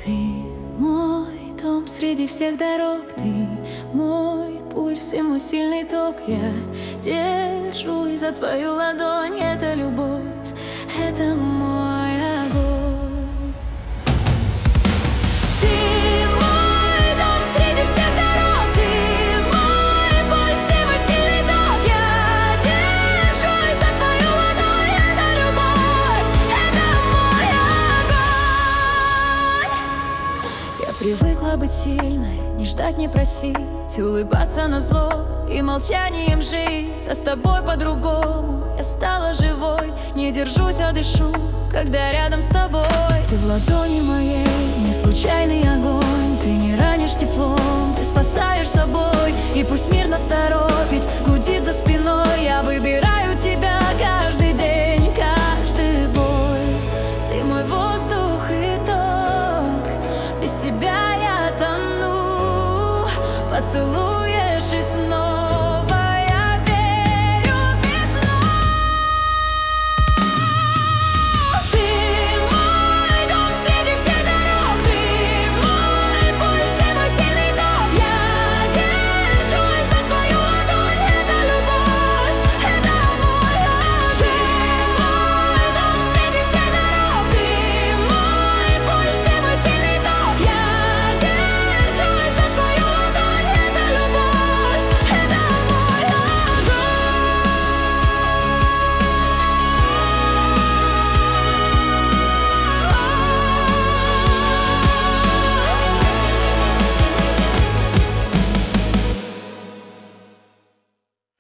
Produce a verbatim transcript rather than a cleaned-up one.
Ты мой дом среди всех дорог, ты мой пульс и мой сильный ток. Я держусь за твою ладонь, это любовь, это мой огонь. Ты мой дом среди всех дорог, ты мой пульс и мой сильный ток. Я держусь за твою ладонь, это любовь, это мой огонь. Я привыкла быть сильной, не ждать, не просить, улыбаться назло и молчанием жить. А с тобой по-другому, я стала живой. Не держусь, а дышу, когда рядом с тобой. Ты в ладони моей, не случайный огонь. Ты не ранишь теплом, ты спасаешь собой. И пусть мир нас торопит, гудит за спиной, я выбираю тебя каждый день, каждый бой. Ты мой воздух и ток, без тебя я тону. Поцелуешь и снова